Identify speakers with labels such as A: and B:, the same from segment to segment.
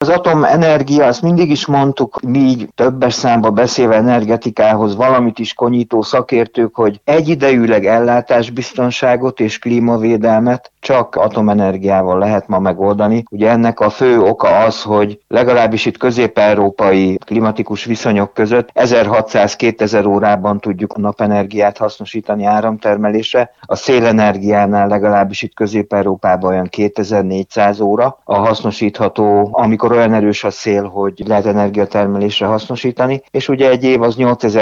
A: atomenergia, azt mindig is mondtuk, mi így többes számba beszélve energetikához valamit is konyító szakértők, hogy egyidejűleg ellátásbiztonságot és klímavédelmet csak atomenergiával lehet ma megoldani. Ugye ennek a fő oka az, hogy legalábbis itt közép-európai klimatikus viszonyok között 1600-2000 órában tudjuk a napenergiát hasznosítani áramtermelésre, a szélenergiánál legalábbis itt Közép-Európában olyan 2400 óra a hasznosítható, amikor olyan erős a szél, hogy lehet energiatermelésre hasznosítani, és ugye egy év az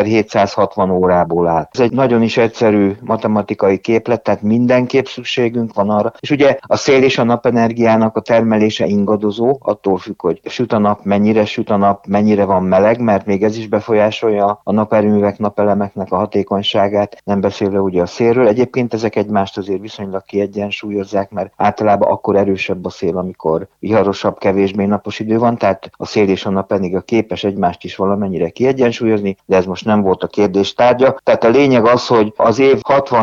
A: 8760 órából áll. Ez egy nagyon is egyszerű matematikai képlet, tehát mindenképp szükségünk van arra. És ugye a szél és a napenergiának a termelése ingadozó, attól függ, hogy süt a nap, mennyire süt a nap, mennyire van meleg, mert még ez is befolyásolja a naperőművek, napelemeknek a hatékonyságát, nem beszélve ugye a szélről. Egyébként ezek egymást azért viszonylag kiegyensúlyozzák, mert általában akkor erősebb a szél, amikor viharosabb, kevésbé napos idő van, tehát a szél és a napenergia képes egymást is valamennyire kiegyensúlyozni, de ez most nem volt a kérdés tárgya. Tehát a lényeg az, hogy az év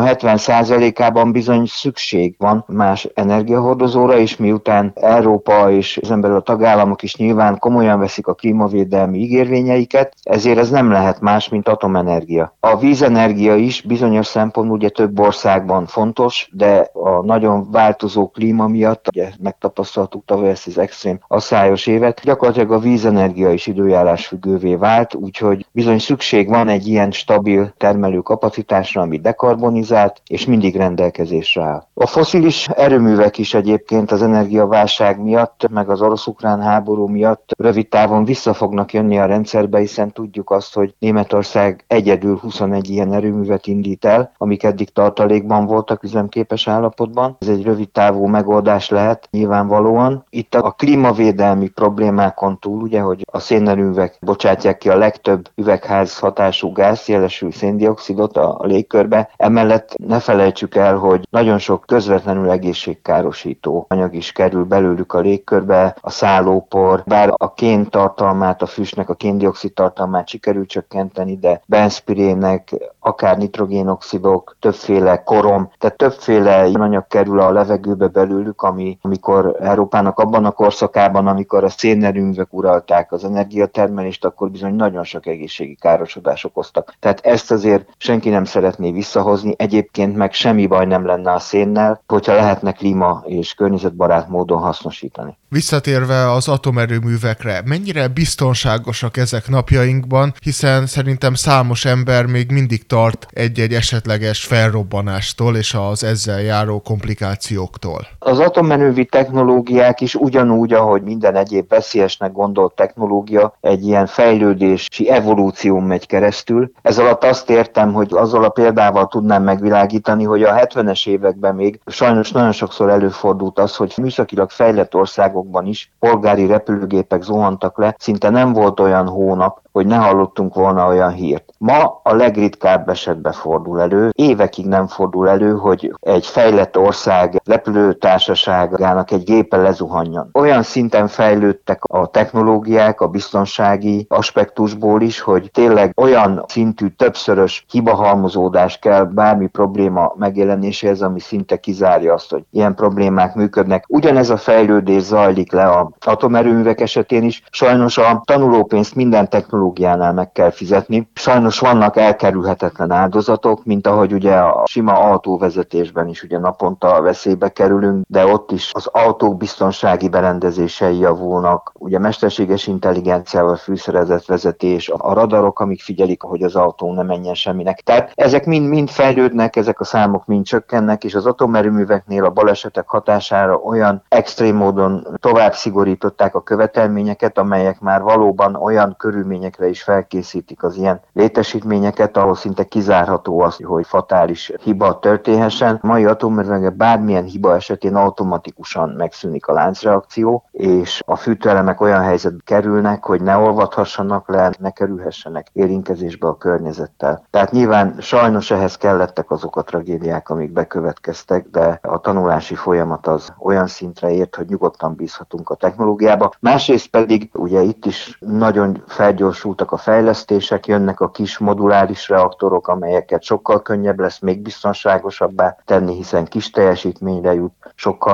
A: 60-70%-ában bizony szükség van más energiahordozóra, és miután Európa és ezen belül a tagállamok is nyilván komolyan veszik a klímavédelmi ígérvényeiket, ezért ez nem lehet más, mint atomenergia. A vízenergia is bizonyos szempontból ugye több országban fontos, de a nagyon változó klíma miatt, ugye megtapasztaltuk tavaly ezt az extrém asszályos évet, gyakorlatilag a vízenergia is időjárás függővé vált, úgyhogy bizony szükség van egy ilyen stabil termelő kapacitásra, ami dekarbonizált, és mindig rendelkezésre áll. A fosszilis erőművek is egyébként az energiaválság miatt, meg az orosz-ukrán háború miatt rövid távon vissza fognak jönni a rendszerbe, hiszen tudjuk azt, hogy Németország egyedül 21 ilyen erőművet indít el, amik eddig tartalékban voltak üzemképes állapotban. Ez egy rövid távú megoldás lehet nyilvánvalóan. Itt a klímavédelmi problémákon túl, ugye, hogy a szénerőművek bocsátják ki a legtöbb üvegházhatású gáz, jelesül széndioxidot a légkörbe. Emellett ne felejtsük el, hogy nagyon sok közvetlenül egészségkárosító anyag is kerül belőlük a légkörbe, a szállópor, bár a kén tartalmát, a füstnek a kén-dioxid tartalmát sikerül csökkenteni, de benzpirének, akár nitrogénoxidok, többféle korom, tehát többféle anyag kerül a levegőbe belőlük, amikor Európának abban a korszakában, amikor a szénerőművek uralták az energiatermelést, akkor bizony nagyon sok egészségi károsodás okoztak. Tehát ezt azért senki nem szeretné visszahozni, egyébként meg semmi baj nem lenne a szénnel, hogyha lehetne klíma és környezetbarát módon hasznosítani.
B: Visszatérve az atomerőművekre, mennyire biztonságosak ezek napjainkban, hiszen szerintem számos ember még mindig tart egy-egy esetleges felrobbanástól és az ezzel járó komplikációktól.
A: Az atomerőmű technológiák is ugyanúgy, ahogy minden egyéb veszélyesnek gondolt technológia, egy ilyen fejlődési evolúción megy keresztül. Ez alatt azt értem, hogy azzal a példával tudnám megvilágítani, hogy a 70-es években még sajnos nagyon sokszor előfordult az, hogy műszakilag fejlett országokban is polgári repülőgépek zuhantak le, szinte nem volt olyan hónap, hogy ne hallottunk volna olyan hírt. Ma a legritkább esetben fordul elő, évekig nem fordul elő, hogy egy fejlett ország repülőtársaságának egy gépe lezuhanjon. Olyan szinten fejlődtek a technológiák a biztonsági aspektusból is, hogy tényleg olyan szintű többszörös hibahalmozódás kell bármi probléma megjelenéséhez, ami szinte kizárja azt, hogy ilyen problémák működnek. Ugyanez a fejlődés zajlik le az atomerőművek esetén is. Sajnos a tanulópénzt minden technológiánál meg kell fizetni. Sajnos vannak elkerülhetetlen áldozatok, mint ahogy ugye a sima autóvezetésben is ugye naponta veszélybe kerülünk, de ott is az autók biztonsági berendezései javulnak, ugye mesterséges intelligenciával fűszerezett vezetés, a radarok, amik figyelik, hogy az autó ne menjen semminek. Tehát ezek mind fejlődnek, ezek a számok mind csökkennek, és az atomerőműveknél a balesetek hatására olyan extrém módon tovább szigorították a követelményeket, amelyek már valóban olyan körülményekre is felkészítik az ilyen létesítményeket, ahol szinte kizárható az, hogy fatális hiba történhessen. A mai atomerőművek bármilyen hiba esetén automatikusan megszűnik a láncreakció, és a fűtőelemek olyan helyzetbe kerülnek, hogy ne olvadhassanak le, ne kerülhessenek érintkezésbe a környezettel. Tehát nyilván sajnos ehhez kellettek azok a tragédiák, amik bekövetkeztek, de a tanulási folyamat az olyan szintre ért, hogy nyugodtan bízhatunk a technológiába. Másrészt pedig ugye itt is nagyon felgyorsultak a fejlesztések, jönnek a kis moduláris reaktorok, amelyeket sokkal könnyebb lesz még biztonságosabbá tenni, hiszen kis teljesítményre jut, sokkal nagyobb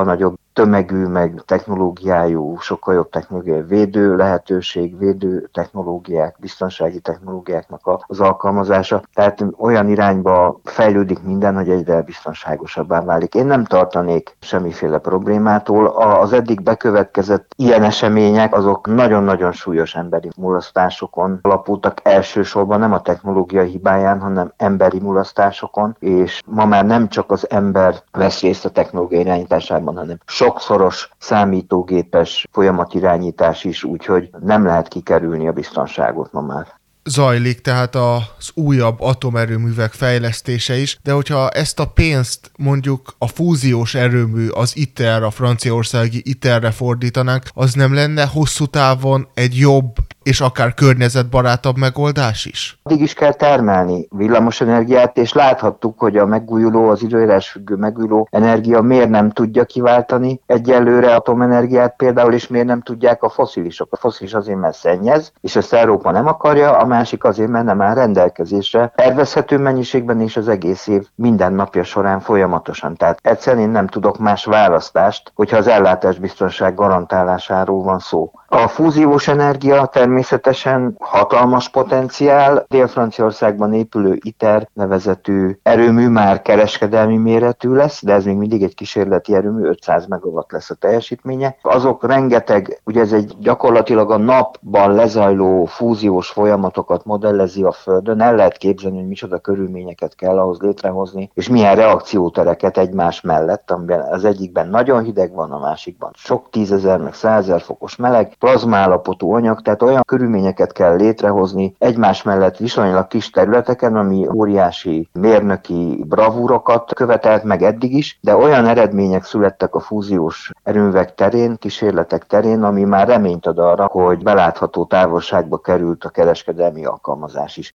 A: tömegű, meg technológiájú, sokkal jobb technológiai védő lehetőség, védő technológiák, biztonsági technológiáknak az alkalmazása. Tehát olyan irányba fejlődik minden, hogy egyre biztonságosabbá válik. Én nem tartanék semmiféle problémától. Az eddig bekövetkezett ilyen események, azok nagyon-nagyon súlyos emberi mulasztásokon alapultak, elsősorban nem a technológia hibáján, hanem emberi mulasztásokon, és ma már nem csak az ember vesz részt a technológia irányításában, hanem sokszoros számítógépes folyamatirányítás is, úgyhogy nem lehet kikerülni a biztonságot ma már.
B: Zajlik tehát az újabb atomerőművek fejlesztése is, de hogyha ezt a pénzt mondjuk a fúziós erőmű, az ITER, a franciaországi ITER-re fordítanánk, az nem lenne hosszú távon egy jobb és akár környezetbarátabb megoldás is?
A: Addig is kell termelni villamosenergiát, és láthattuk, hogy a megújuló, az időjárás függő megújuló energia miért nem tudja kiváltani egyelőre atomenergiát például, és miért nem tudják a fosszilisok. A fosszilis azért, mert szennyez, és ezt Európa nem akarja, a másik azért, mert nem áll rendelkezésre tervezhető mennyiségben és az egész év minden napja során folyamatosan. Tehát egyszerűen én nem tudok más választást, hogyha az ellátásbiztonság garantálásáról van szó. A fúziós energia természetesen hatalmas potenciál. Dél-Franciaországban épülő ITER nevezetű erőmű már kereskedelmi méretű lesz, de ez még mindig egy kísérleti erőmű, 500 megawatt lesz a teljesítménye. Azok rengeteg, ugye ez egy gyakorlatilag a napban lezajló fúziós folyamatokat modellezi a Földön. El lehet képzelni, hogy micsoda körülményeket kell ahhoz létrehozni, és milyen reakciótereket egymás mellett, amiben az egyikben nagyon hideg van, a másikban sok 10 000 meg 100 000 fokos meleg, plazmaállapotú anyag, tehát olyan körülményeket kell létrehozni egymás mellett viszonylag kis területeken, ami óriási mérnöki bravúrokat követelt meg eddig is, de olyan eredmények születtek a fúziós erőművek terén, kísérletek terén, ami már reményt ad arra, hogy belátható távolságba került a kereskedelmi alkalmazás is.